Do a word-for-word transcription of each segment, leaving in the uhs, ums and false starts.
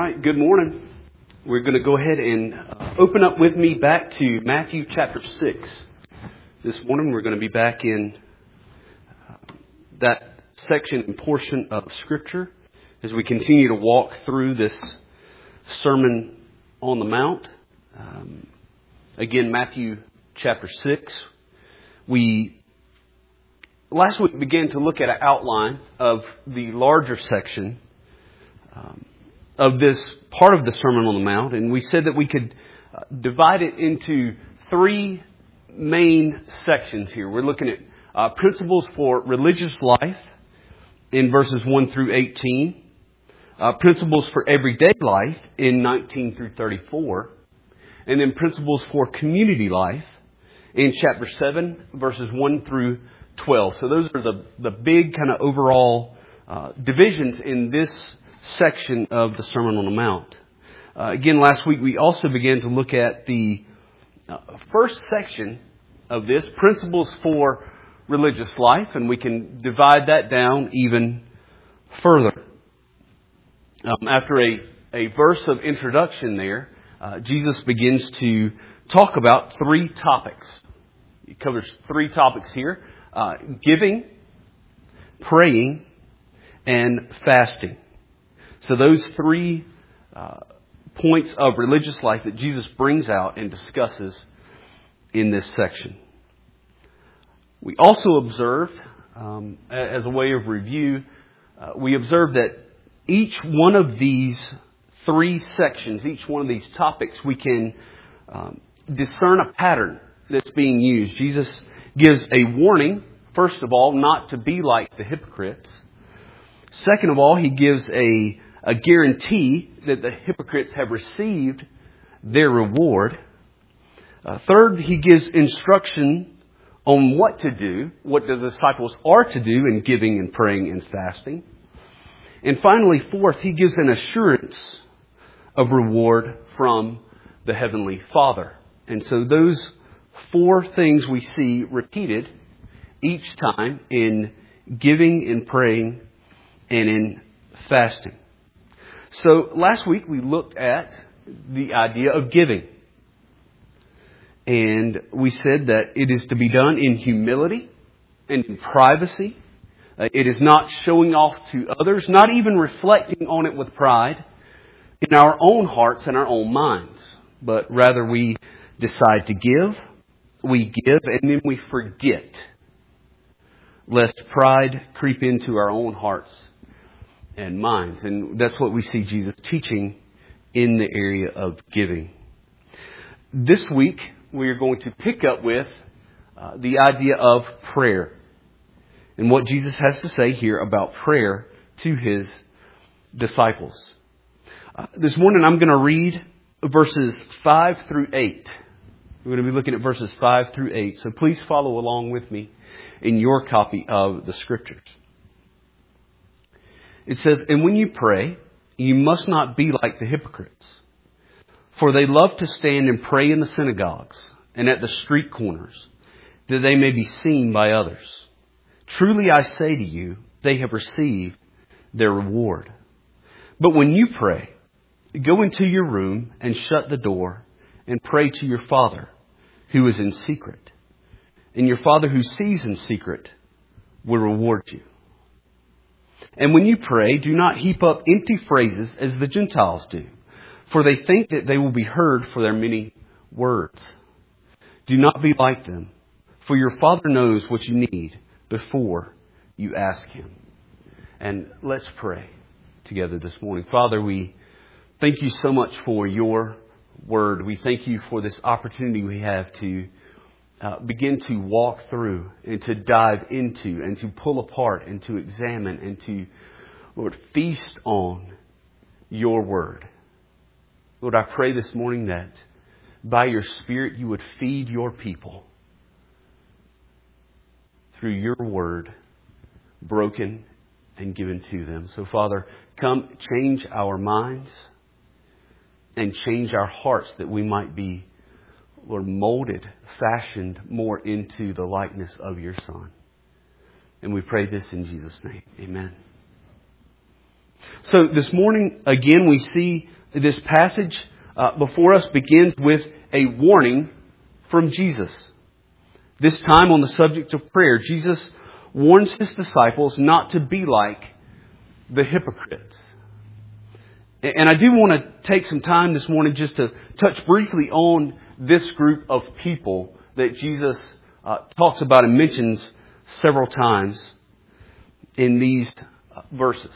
right, good morning. We're going to go ahead and uh, open up with me back to Matthew chapter six. This morning we're going to be back in uh, that section and portion of Scripture as we continue to walk through this Sermon on the Mount. Um, again, Matthew chapter six. We last week began to look at an outline of the larger section um, of this part of the Sermon on the Mount, and we said that we could uh, divide it into three main sections here. We're looking at uh, principles for religious life in verses one through eighteen, uh, principles for everyday life in nineteen through thirty-four, and then principles for community life in chapter seven, verses one through twelve. So those are the, the big kind of overall uh, divisions in this section of the Sermon on the Mount. Uh, again, last week we also began to look at the uh, first section of this, principles for religious life, and we can divide that down even further. Um, after a, a verse of introduction there, uh, Jesus begins to talk about three topics. He covers three topics here: uh, giving, praying, and fasting. So those three uh, points of religious life that Jesus brings out and discusses in this section. We also observed, um, as a way of review, uh, we observed that each one of these three sections, each one of these topics, we can um, discern a pattern that's being used. Jesus gives a warning, first of all, not to be like the hypocrites. Second of all, he gives a A guarantee that the hypocrites have received their reward. Uh, third, he gives instruction on what to do, what the disciples are to do in giving and praying and fasting. And finally, fourth, he gives an assurance of reward from the Heavenly Father. And so those four things we see repeated each time in giving, in praying, and in fasting. So last week we looked at the idea of giving. And we said that it is to be done in humility and in privacy. Uh, it is not showing off to others, not even reflecting on it with pride in our own hearts and our own minds. But rather we decide to give, we give, and then we forget, lest pride creep into our own hearts and minds. And that's what we see Jesus teaching in the area of giving. This week, we are going to pick up with uh, the idea of prayer and what Jesus has to say here about prayer to his disciples. Uh, this morning, I'm going to read verses five through eight. We're going to be looking at verses five through eight. So please follow along with me in your copy of the Scriptures. It says, "And when you pray, you must not be like the hypocrites, for they love to stand and pray in the synagogues and at the street corners, that they may be seen by others. Truly I say to you, they have received their reward. But when you pray, go into your room and shut the door and pray to your Father who is in secret. And your Father who sees in secret will reward you. And when you pray, do not heap up empty phrases as the Gentiles do, for they think that they will be heard for their many words. Do not be like them, for your Father knows what you need before you ask Him." And let's pray together this morning. Father, we thank you so much for your word. We thank you for this opportunity we have to Uh, begin to walk through and to dive into and to pull apart and to examine and to, Lord, feast on your word. Lord, I pray this morning that by your Spirit you would feed your people through your word, broken and given to them. So, Father, come change our minds and change our hearts that we might be, Lord, molded, fashioned more into the likeness of your Son. And we pray this in Jesus' name. Amen. So this morning, again, we see this passage uh, before us begins with a warning from Jesus. This time on the subject of prayer, Jesus warns His disciples not to be like the hypocrites. And I do want to take some time this morning just to touch briefly on this group of people that Jesus uh, talks about and mentions several times in these verses.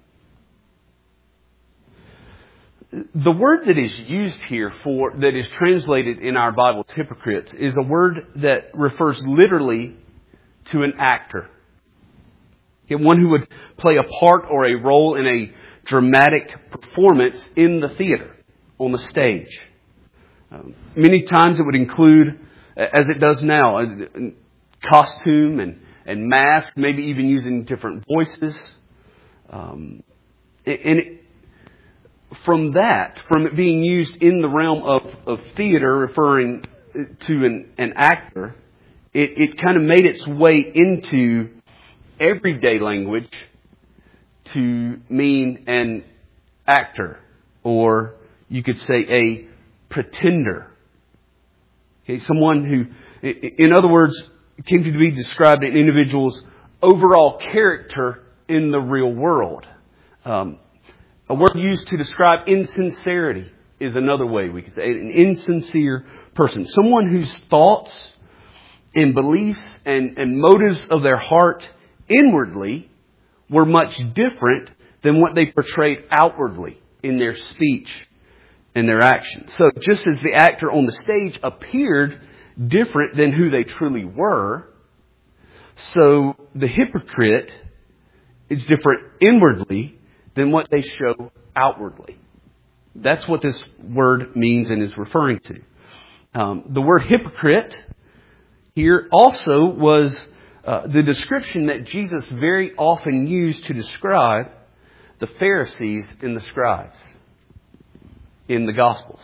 The word that is used here for, that is translated in our Bibles, hypocrites, is a word that refers literally to an actor. Okay, one who would play a part or a role in a dramatic performance in the theater, on the stage. Um, many times it would include, as it does now, a, a costume and, and mask, maybe even using different voices. Um, and it, from that, from it being used in the realm of, of theater, referring to an, an actor, it, it kind of made its way into everyday language to mean an actor, or you could say a pretender. Okay, someone who, in other words, came to be described an individual's overall character in the real world. Um, a word used to describe insincerity is another way we could say it. An insincere person. Someone whose thoughts and beliefs and, and motives of their heart inwardly were much different than what they portrayed outwardly in their speech and their actions. So just as the actor on the stage appeared different than who they truly were, so the hypocrite is different inwardly than what they show outwardly. That's what this word means and is referring to. Um, the word hypocrite here also was uh, the description that Jesus very often used to describe the Pharisees and the scribes in the Gospels.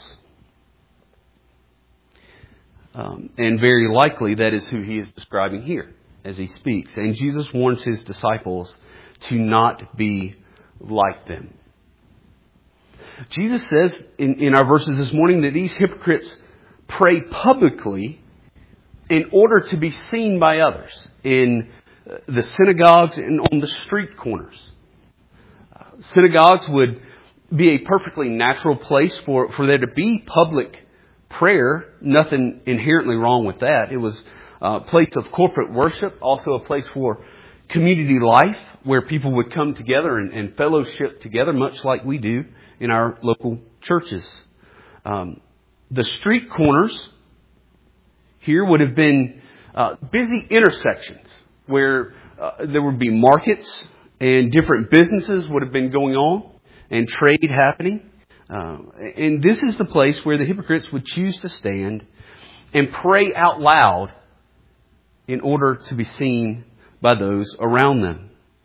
Um, and very likely that is who he is describing here as he speaks. And Jesus warns his disciples to not be like them. Jesus says in, in our verses this morning that these hypocrites pray publicly in order to be seen by others in the synagogues and on the street corners. Uh, synagogues would be a perfectly natural place for, for there to be public prayer. Nothing inherently wrong with that. It was a place of corporate worship, also a place for community life where people would come together and, and fellowship together, much like we do in our local churches. Um, the street corners here would have been uh, busy intersections where uh, there would be markets and different businesses would have been going on and trade happening. Uh, and this is the place where the hypocrites would choose to stand and pray out loud in order to be seen by those around them.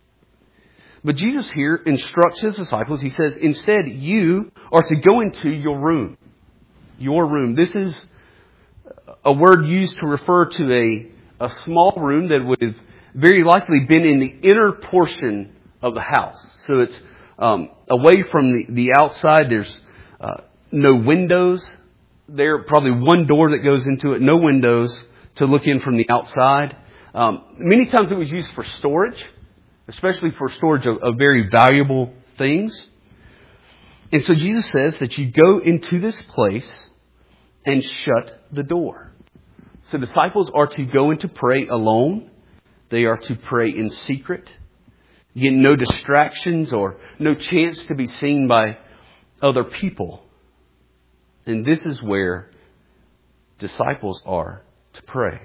But Jesus here instructs his disciples. He says, instead, you are to go into your room. Your room. This is a word used to refer to a, a small room that would have very likely been in the inner portion of the house. So it's um, away from the, the outside. There's uh, no windows there. Probably one door that goes into it. No windows to look in from the outside. Um, many times it was used for storage, especially for storage of, of very valuable things. And so Jesus says that you go into this place and shut the door. So disciples are to go in to pray alone. They are to pray in secret. Get no distractions or no chance to be seen by other people. And this is where disciples are to pray.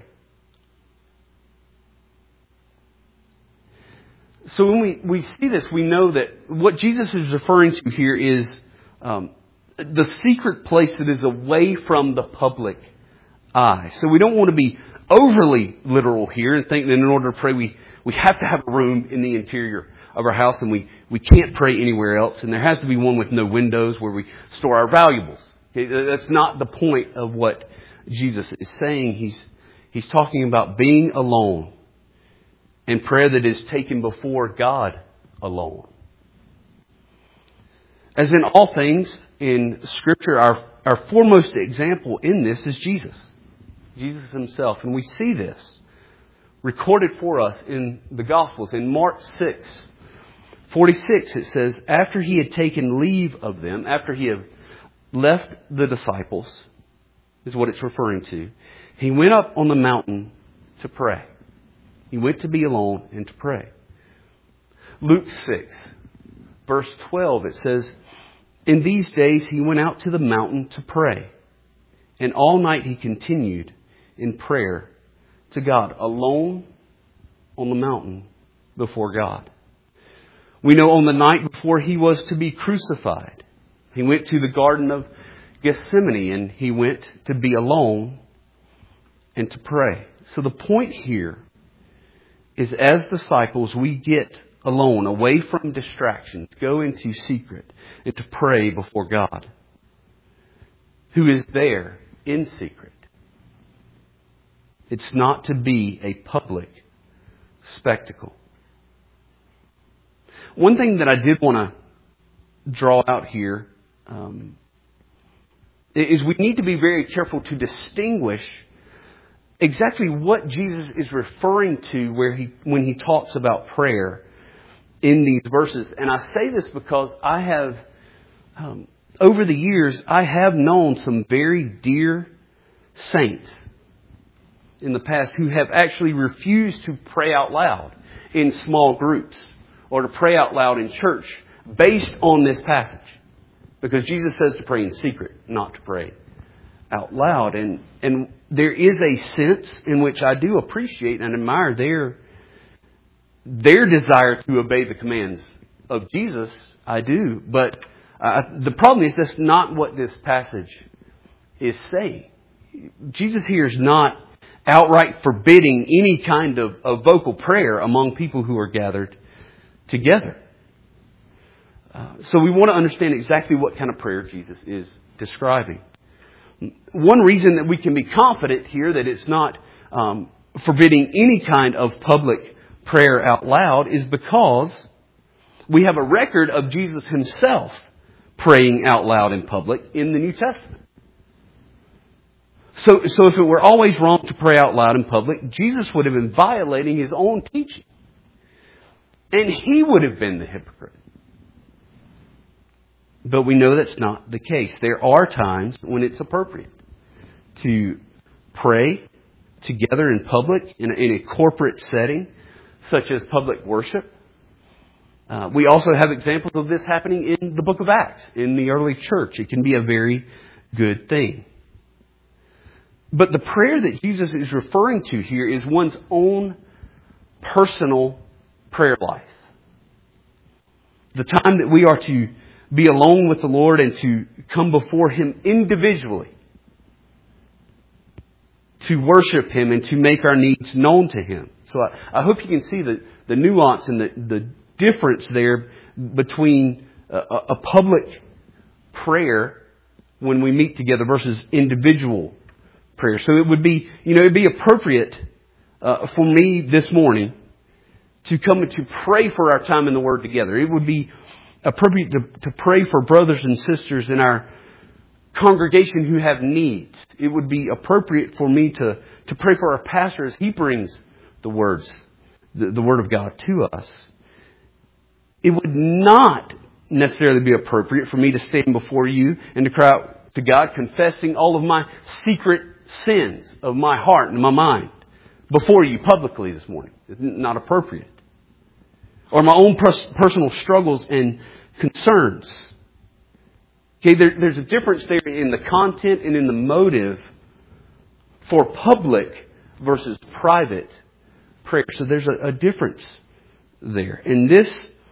So when we, we see this, we know that what Jesus is referring to here is um, the secret place that is away from the public eye. So we don't want to be overly literal here and think that in order to pray, we, we have to have a room in the interior of our house and we, we can't pray anywhere else. And there has to be one with no windows where we store our valuables. Okay, that's not the point of what Jesus is saying. He's, he's talking about being alone and prayer that is taken before God alone. As in all things in Scripture, our, our foremost example in this is Jesus. Jesus himself. And we see this recorded for us in the Gospels. In Mark six forty-six, it says, after he had taken leave of them, after he had left the disciples, is what it's referring to, he went up on the mountain to pray. He went to be alone and to pray. Luke six, verse twelve, it says, in these days he went out to the mountain to pray, and all night he continued in prayer to God, alone on the mountain before God. We know on the night before he was to be crucified, he went to the Garden of Gethsemane and he went to be alone and to pray. So the point here is, as disciples, we get alone, away from distractions, go into secret and to pray before God, who is there in secret. It's not to be a public spectacle. One thing that I did want to draw out here um, is we need to be very careful to distinguish exactly what Jesus is referring to where he when he talks about prayer in these verses. And I say this because I have, um, over the years, I have known some very dear saints in the past who have actually refused to pray out loud in small groups or to pray out loud in church based on this passage. Because Jesus says to pray in secret, not to pray out loud. And, and there is a sense in which I do appreciate and admire their Their desire to obey the commands of Jesus, I do. But uh, the problem is that's not what this passage is saying. Jesus here is not outright forbidding any kind of, of vocal prayer among people who are gathered together. Uh, so we want to understand exactly what kind of prayer Jesus is describing. One reason that we can be confident here that it's not um, forbidding any kind of public prayer out loud is because we have a record of Jesus himself praying out loud in public in the New Testament. So, so if it were always wrong to pray out loud in public, Jesus would have been violating his own teaching. And he would have been the hypocrite. But we know that's not the case. There are times when it's appropriate to pray together in public, in a, in a corporate setting, such as public worship. Uh, we also have examples of this happening in the book of Acts, in the early church. It can be a very good thing. But the prayer that Jesus is referring to here is one's own personal prayer life. The time that we are to be alone with the Lord and to come before Him individually, to worship Him and to make our needs known to Him. So I, I hope you can see the, the nuance and the, the difference there between a, a public prayer when we meet together versus individual prayer. So it would be, you know, it'd be appropriate uh, for me this morning to come and to pray for our time in the Word together. It would be appropriate to, to pray for brothers and sisters in our congregation who have needs. It would be appropriate for me to, to pray for our pastor as he brings the words, the, the Word of God to us. It would not necessarily be appropriate for me to stand before you and to cry out to God, confessing all of my secret sins of my heart and my mind before you publicly this morning. It's not appropriate. Or my own pers- personal struggles and concerns. Okay, there, there's a difference there in the content and in the motive for public versus private prayer. So there's a, a difference there. And this,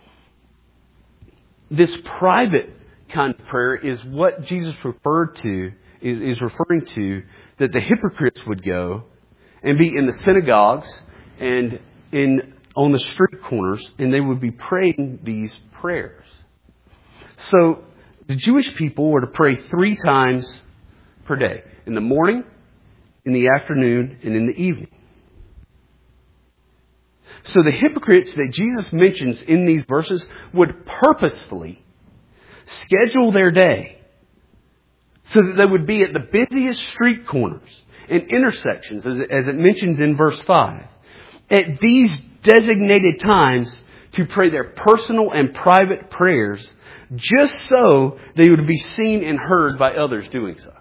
this private kind of prayer is what Jesus referred to, is, is referring to, that the hypocrites would go and be in the synagogues and in on the street corners, and they would be praying these prayers. So the Jewish people were to pray three times per day. In the morning, in the afternoon, and in the evening. So the hypocrites that Jesus mentions in these verses would purposefully schedule their day so that they would be at the busiest street corners and intersections, as it, as it mentions in verse five, at these designated times to pray their personal and private prayers, just so they would be seen and heard by others doing so.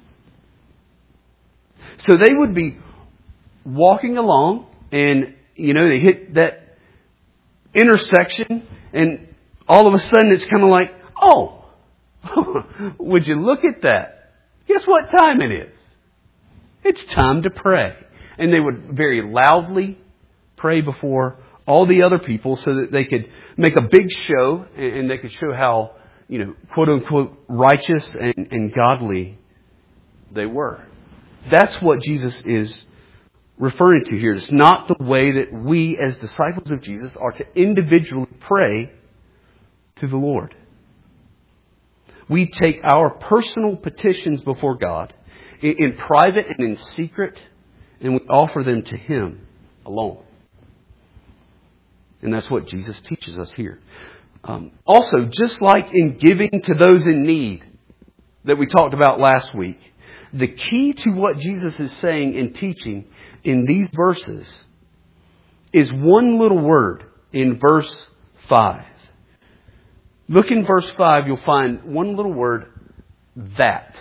So they would be walking along, and, you know, they hit that intersection, and all of a sudden it's kind of like, oh, would you look at that? Guess what time it is? It's time to pray. And they would very loudly pray before all the other people so that they could make a big show, and they could show how, you know, quote unquote, righteous and, and godly they were. That's what Jesus is referring to here. It's not the way that we as disciples of Jesus are to individually pray to the Lord. We take our personal petitions before God in, in private and in secret, and we offer them to Him alone. And that's what Jesus teaches us here. Um, also, just like in giving to those in need that we talked about last week, the key to what Jesus is saying and teaching in these verses is one little word in verse five. Look in verse five, you'll find one little word, that.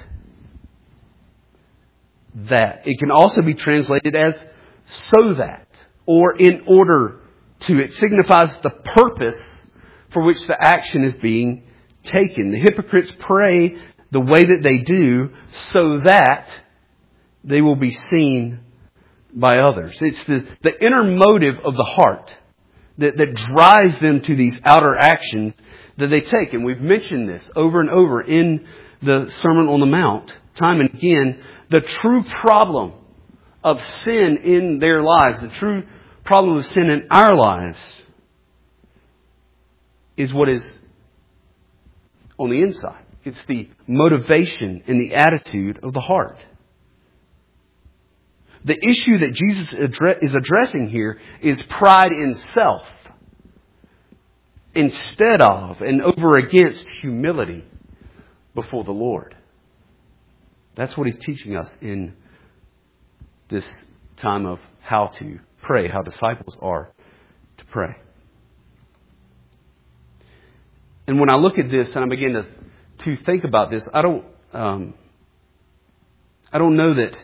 That. It can also be translated as so that, or in order to. It signifies the purpose for which the action is being taken. The hypocrites pray the way that they do so that they will be seen by others. It's the, the inner motive of the heart that, that drives them to these outer actions that they take. And we've mentioned this over and over in the Sermon on the Mount, time and again. The true problem of sin in their lives, the true problem of sin in our lives, is what is on the inside. It's the motivation and the attitude of the heart. The issue that Jesus is addressing here is pride in self instead of and over against humility before the Lord. That's what He's teaching us in this time of how to pray, how disciples are to pray. And when I look at this and I begin to to think about this, I don't, um, I don't know that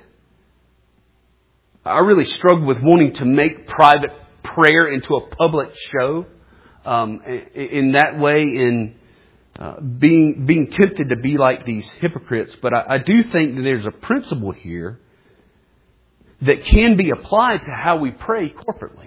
I really struggle with wanting to make private prayer into a public show. Um, in that way, in uh, being being tempted to be like these hypocrites, but I, I do think that there's a principle here that can be applied to how we pray corporately.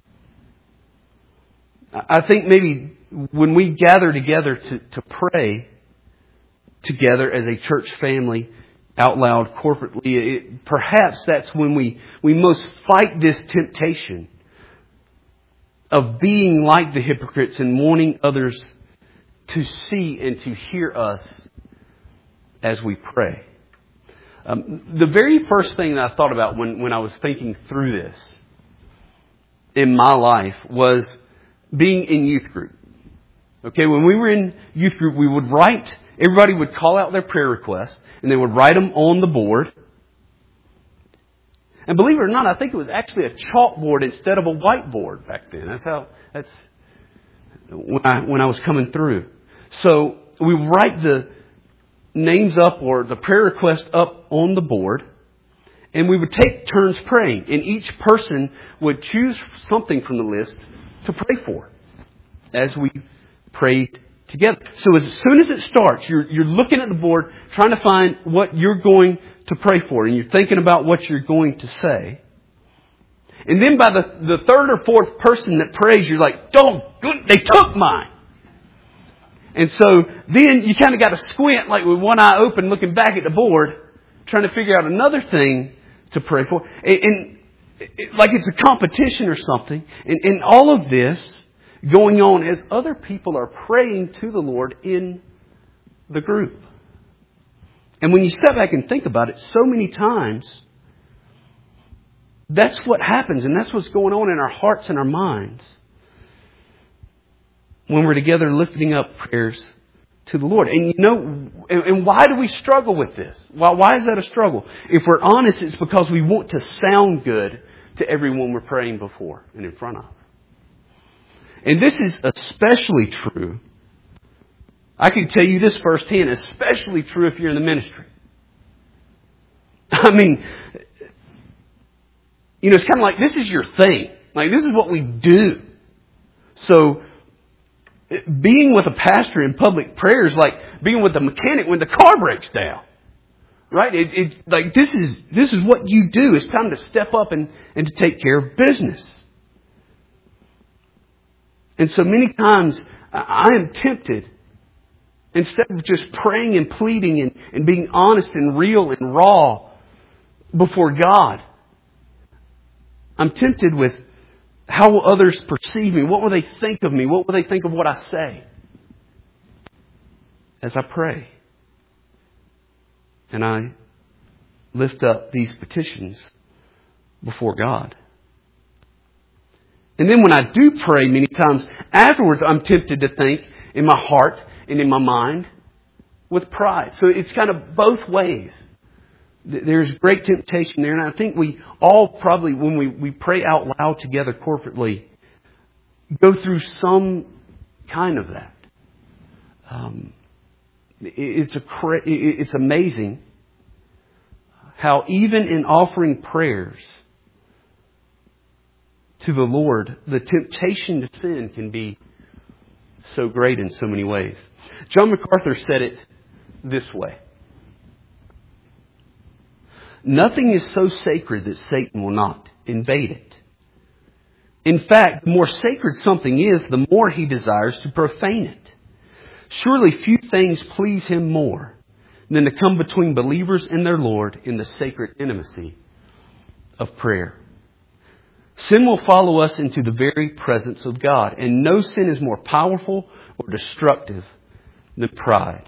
I think maybe when we gather together to, to pray together as a church family, out loud, corporately, it, perhaps that's when we, we most fight this temptation of being like the hypocrites and wanting others to see and to hear us as we pray. Um, the very first thing that I thought about when, when I was thinking through this in my life was being in youth group. Okay, when we were in youth group, we would write, everybody would call out their prayer requests, and they would write them on the board. And believe it or not, I think it was actually a chalkboard instead of a whiteboard back then. That's how, that's when I, when I was coming through. So we write the names up or the prayer request up on the board, and we would take turns praying. And each person would choose something from the list to pray for as we prayed together. So as soon as it starts, you're, you're looking at the board, trying to find what you're going to pray for, and you're thinking about what you're going to say. And then by the, the third or fourth person that prays, you're like, don't, they took mine. And so then you kind of got to squint like with one eye open, looking back at the board, trying to figure out another thing to pray for. And, and it, like it's a competition or something. And, and all of this going on as other people are praying to the Lord in the group. And when you step back and think about it, so many times, that's what happens. And that's what's going on in our hearts and our minds when we're together lifting up prayers to the Lord. And you know, and, and why do we struggle with this? Why, why is that a struggle? If we're honest, it's because we want to sound good to everyone we're praying before and in front of. And this is especially true. I can tell you this firsthand, especially true if you're in the ministry. I mean, you know, it's kind of like this is your thing. Like this is what we do. So being with a pastor in public prayer is like being with a mechanic when the car breaks down. Right? It, it like this is this is what you do. It's time to step up and, and to take care of business. And so many times I am tempted, instead of just praying and pleading and, and being honest and real and raw before God, I'm tempted with how will others perceive me? What will they think of me? What will they think of what I say as I pray? And I lift up these petitions before God. And then when I do pray, many times afterwards, I'm tempted to think in my heart and in my mind with pride. So it's kind of both ways. There's great temptation there. And I think we all probably, when we, we pray out loud together corporately, go through some kind of that. Um, it's a it's amazing how even in offering prayers to the Lord, the temptation to sin can be so great in so many ways. John MacArthur said it this way. Nothing is so sacred that Satan will not invade it. In fact, the more sacred something is, the more he desires to profane it. Surely few things please him more than to come between believers and their Lord in the sacred intimacy of prayer. Sin will follow us into the very presence of God, and no sin is more powerful or destructive than pride.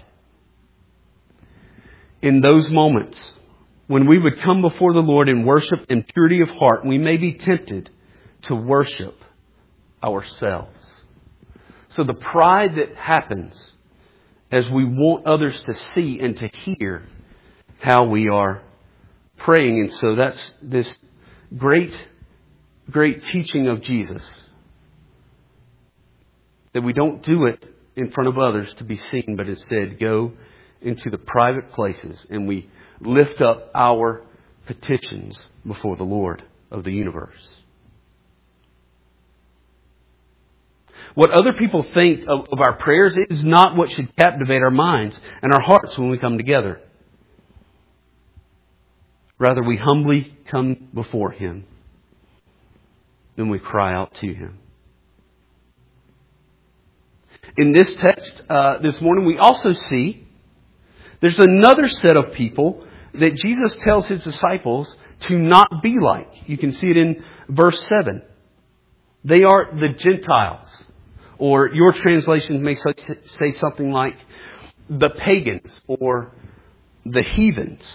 In those moments, when we would come before the Lord in worship and purity of heart, we may be tempted to worship ourselves. So the pride that happens as we want others to see and to hear how we are praying. And so that's this great, great teaching of Jesus. That we don't do it in front of others to be seen, but instead go into the private places and we lift up our petitions before the Lord of the universe. What other people think of, of our prayers is not what should captivate our minds and our hearts when we come together. Rather, we humbly come before Him. Then we cry out to Him. In this text uh, this morning, we also see there's another set of people that Jesus tells His disciples to not be like. You can see it in verse seven. They are the Gentiles. Or your translations may say something like the pagans or the heathens.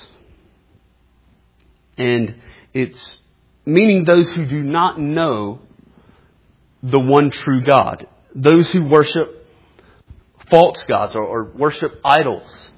And it's meaning those who do not know the one true God. Those who worship false gods or, or worship idols.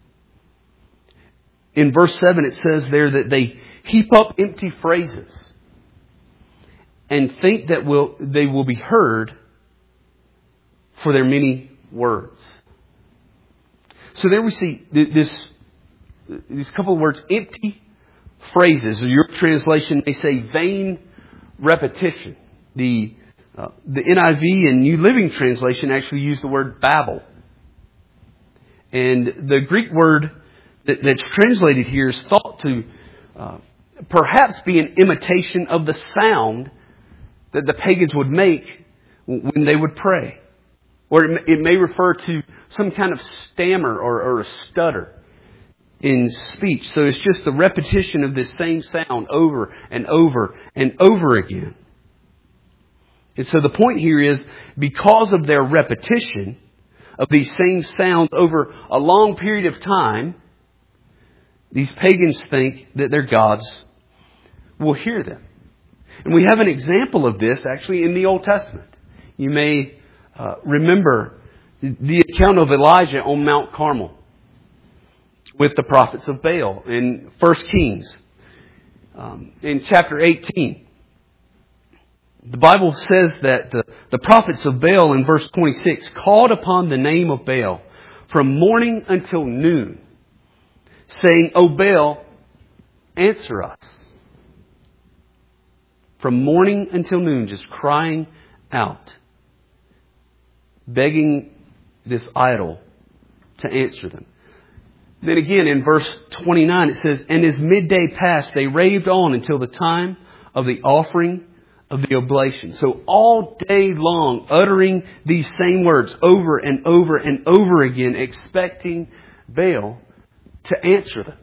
In verse seven it says there that they heap up empty phrases and think that will they will be heard for their many words. So there we see this, these couple of words, empty phrases, or your translation may say vain repetition. The uh, the N I V and New Living Translation actually use the word babble. And the Greek word that, that's translated here is thought to uh, perhaps be an imitation of the sound that the pagans would make when they would pray. Or it may refer to some kind of stammer or, or a stutter in speech. So it's just the repetition of this same sound over and over and over again. And so the point here is, because of their repetition of these same sounds over a long period of time, these pagans think that their gods will hear them. And we have an example of this actually in the Old Testament. You may Uh, remember The account of Elijah on Mount Carmel with the prophets of Baal in First Kings. Um, in chapter eighteen, the Bible says that the, the prophets of Baal in verse twenty-six called upon the name of Baal from morning until noon, saying, "O Baal, answer us." From morning until noon, just crying out, begging this idol to answer them. Then again in verse twenty-nine it says, "And as midday passed, they raved on until the time of the offering of the oblation." So all day long, uttering these same words over and over and over again, expecting Baal to answer them.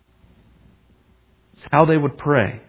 It's how they would pray.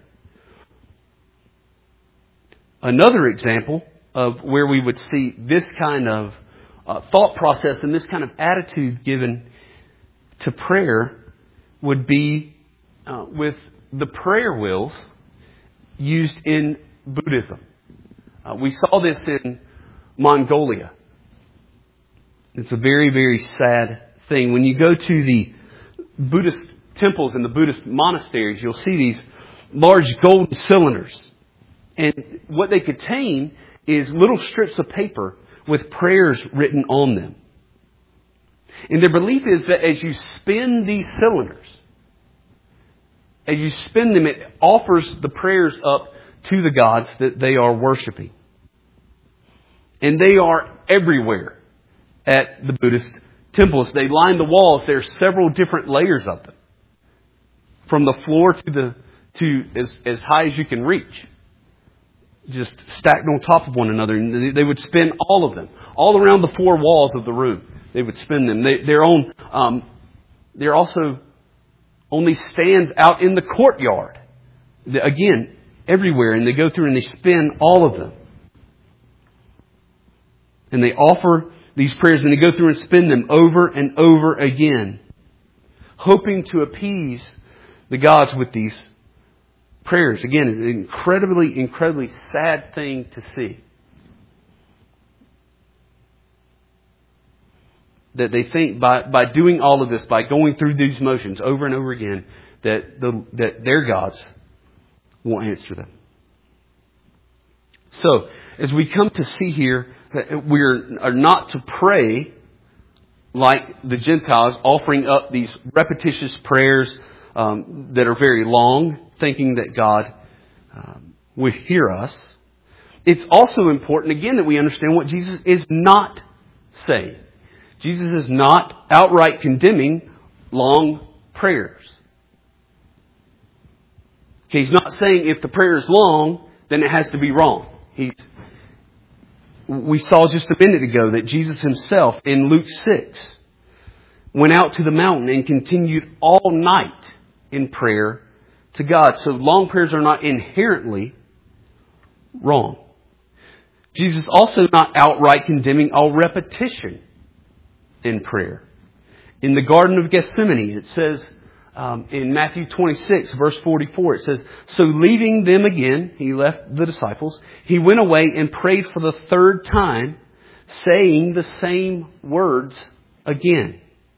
Another example of where we would see this kind of uh, thought process and this kind of attitude given to prayer would be uh, with the prayer wheels used in Buddhism. Uh, we saw this in Mongolia. It's a very, very sad thing. When you go to the Buddhist temples and the Buddhist monasteries, you'll see these large golden cylinders. And what they contain is little strips of paper with prayers written on them. And their belief is that as you spin these cylinders, as you spin them, it offers the prayers up to the gods that they are worshiping. And they are everywhere at the Buddhist temples. They line the walls. There are several different layers of them, from the floor to the to as, as high as you can reach, just stacked on top of one another. And they would spin all of them, all around the four walls of the room. They would spin them. They, they're on. Um, they're also on these stands out in the courtyard. Again, everywhere, and they go through and they spin all of them. And they offer these prayers and they go through and spin them over and over again, hoping to appease the gods with these prayers. Again, it's an incredibly, incredibly sad thing to see. That they think by, by doing all of this, by going through these motions over and over again, that the that their gods will answer them. So, as we come to see here, that we are not to pray like the Gentiles, offering up these repetitious prayers um, that are very long, thinking that God um, will hear us. It's also important, again, that we understand what Jesus is not saying. Jesus is not outright condemning long prayers. Okay, he's not saying if the prayer is long, then it has to be wrong. He's, we saw just a minute ago that Jesus himself in Luke six went out to the mountain and continued all night in prayer to God. So long prayers are not inherently wrong. Jesus also not outright condemning all repetition in prayer. In the Garden of Gethsemane, it says um, in Matthew twenty-six, verse forty-four, it says, "So leaving them again," he left the disciples, "he went away and prayed for the third time, saying the same words again."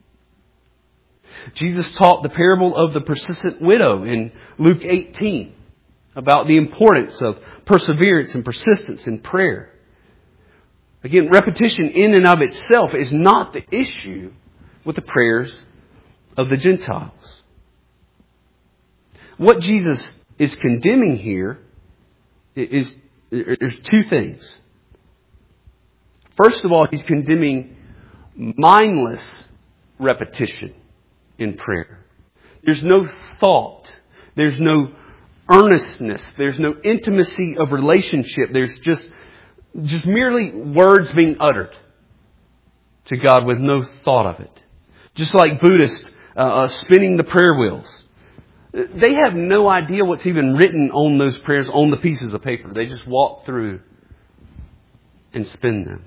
Jesus taught the parable of the persistent widow in Luke eighteen about the importance of perseverance and persistence in prayer. Again, repetition in and of itself is not the issue with the prayers of the Gentiles. What Jesus is condemning here is, there's two things. First of all, he's condemning mindless repetition in prayer. There's no thought. There's no earnestness. There's no intimacy of relationship. There's just Just merely words being uttered to God with no thought of it. Just like Buddhists uh, uh, spinning the prayer wheels. They have no idea what's even written on those prayers on the pieces of paper. They just walk through and spin them.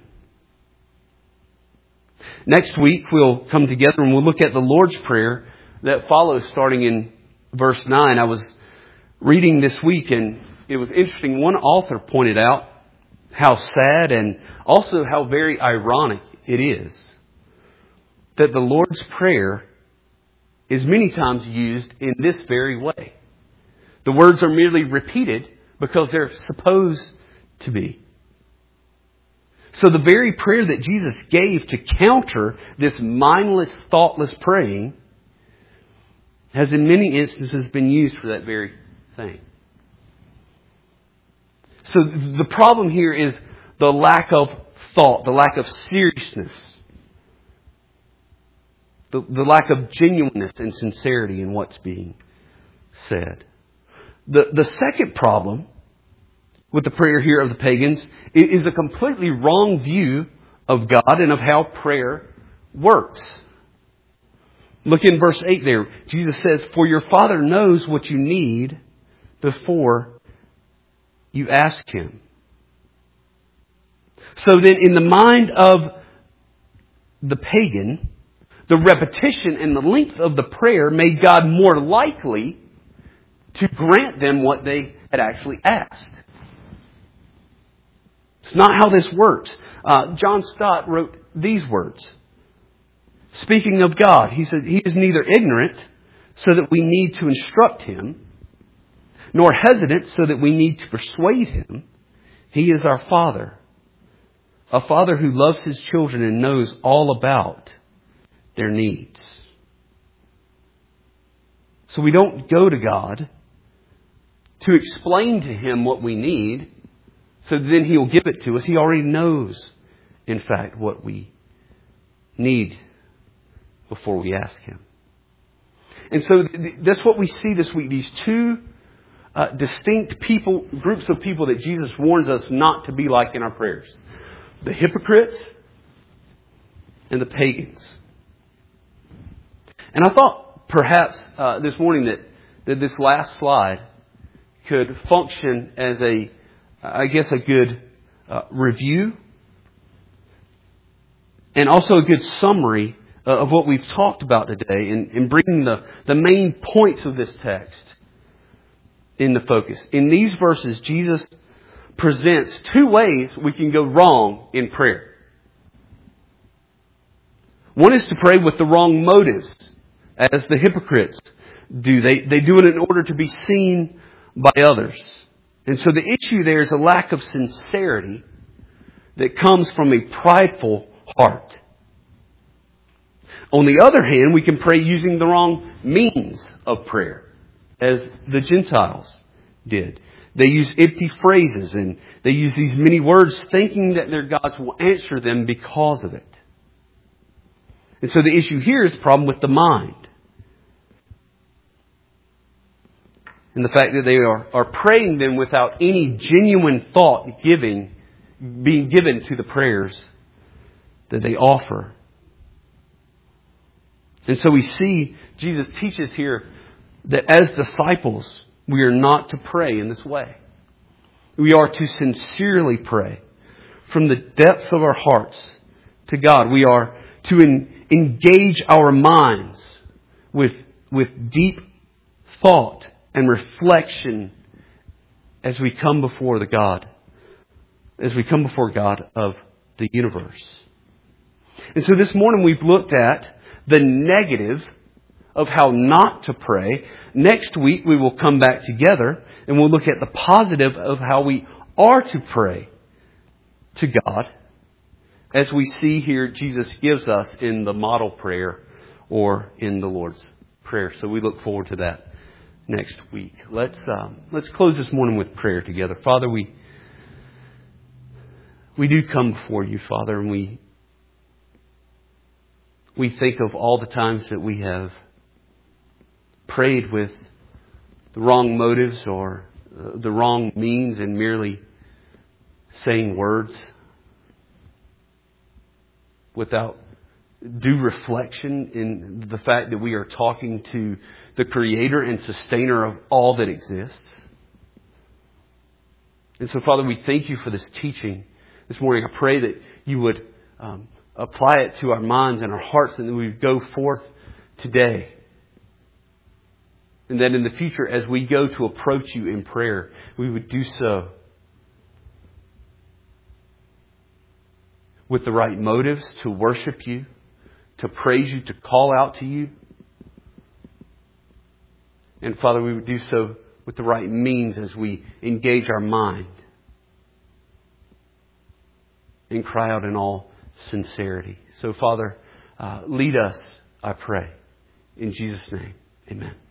Next week we'll come together and we'll look at the Lord's Prayer that follows starting in verse nine. I was reading this week and it was interesting. One author pointed out how sad and also how very ironic it is that the Lord's Prayer is many times used in this very way. The words are merely repeated because they're supposed to be. So the very prayer that Jesus gave to counter this mindless, thoughtless praying has in many instances been used for that very thing. So the problem here is the lack of thought, the lack of seriousness, the, the lack of genuineness and sincerity in what's being said. The, the second problem with the prayer here of the pagans is a completely wrong view of God and of how prayer works. Look in verse eight there. Jesus says, "For your Father knows what you need before you ask Him." So then in the mind of the pagan, the repetition and the length of the prayer made God more likely to grant them what they had actually asked. It's not how this works. Uh, John Stott wrote these words. Speaking of God, he said, "He is neither ignorant so that we need to instruct Him, nor hesitant so that we need to persuade Him. He is our Father, a Father who loves His children and knows all about their needs." So we don't go to God to explain to Him what we need, so then He will give it to us. He already knows, in fact, what we need before we ask Him. And so th- that's what we see this week. These two uh, distinct people, groups of people that Jesus warns us not to be like in our prayers. The hypocrites and the pagans. And I thought perhaps uh, this morning that, that this last slide could function as a, I guess, a good uh, review and also a good summary uh, of what we've talked about today in, in bringing the, the main points of this text into focus. In these verses, Jesus presents two ways we can go wrong in prayer. One is to pray with the wrong motives, as the hypocrites do. They, they do it in order to be seen by others. And so the issue there is a lack of sincerity that comes from a prideful heart. On the other hand, we can pray using the wrong means of prayer, as the Gentiles did. They use empty phrases and they use these many words thinking that their gods will answer them because of it. And so the issue here is the problem with the mind. And the fact that they are, are praying then without any genuine thought giving, being given to the prayers that they offer. And so we see Jesus teaches here that as disciples, we are not to pray in this way. We are to sincerely pray from the depths of our hearts to God. We are to en- engage our minds with, with deep thought and reflection as we come before the God, as we come before God of the universe. And so this morning we've looked at the negative of how not to pray. Next week we will come back together and we'll look at the positive of how we are to pray to God, as we see here Jesus gives us in the model prayer or in the Lord's Prayer. So we look forward to that next week. Let's um, let's close this morning with prayer together. Father, we we do come before you, Father, and we we think of all the times that we have prayed with the wrong motives or the wrong means and merely saying words without due reflection in the fact that we are talking to the Creator and Sustainer of all that exists. And so, Father, we thank you for this teaching this morning. I pray that you would um, apply it to our minds and our hearts, and that we would go forth today. And that in the future, as we go to approach you in prayer, we would do so with the right motives to worship You, to praise You, to call out to You. And Father, we would do so with the right means as we engage our mind and cry out in all sincerity. So Father, uh, lead us, I pray. In Jesus' name, amen.